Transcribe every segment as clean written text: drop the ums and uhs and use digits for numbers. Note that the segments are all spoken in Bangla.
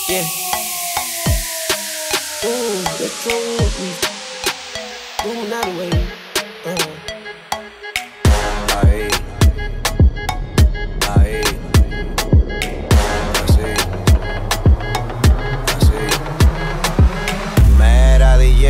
Yeah. Let's go with me. Moving out of the way. Ahí. Ahí. Así. Así. Mera DJ.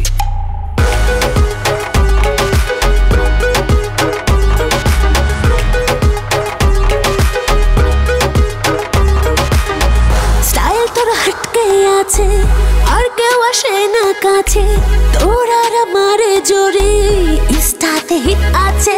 আর কেউ আসে না কাছে তোর আর আমার জোরে ইনস্টাতে হিট আছে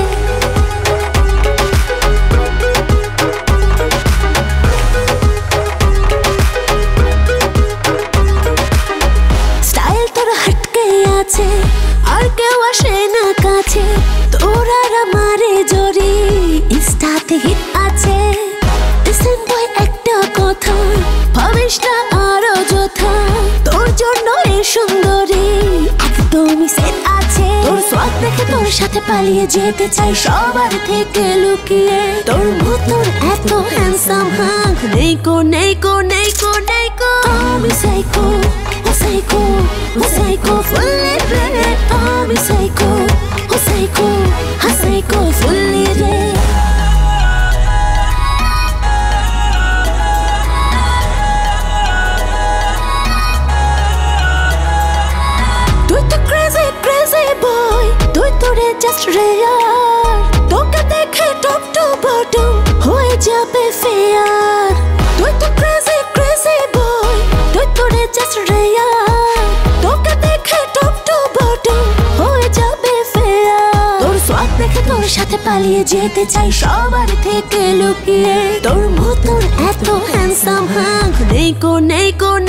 স্টাইল তোর হটকে আছে আর কেউ আসে না কাছে তোর আর আমার জোরে ইনস্টাতে হিট আছে লিসেন বয় একটা কথা ভাবিস না আরো যথা তোর জন্য এই সুন্দরী একদমই সেট আছে তোর সোয়াগ দেখে তোর সাথে পালিয়ে যেতে চাই সবার থেকে লুকিয়ে তোর মতন এত হ্যান্ডসাম হাঁক নেই কো নেই কো নেই কো নেই কো আমি সাইকো ও সাইকো ও সাইকো ফুললি রে আমি সাইকো ও সাইকো হা সাইকো ফুললি রে Just rare তোকে দেখে টপ টু বটম হয়ে যাবে ফেয়ার তুই তো ক্রেজি ক্রেজি বয় তুই তো রে জাস্ট রেয়ার তোকে দেখে টপ টু বটম হয়ে যাবে ফেয়ার তোর সোয়াগ দেখে তোর সাথে পালিয়ে যেতে চাই সবার থেকে লুকিয়ে তোর মতন এত হ্যান্ডসাম হাঁক নেই কো নেই কো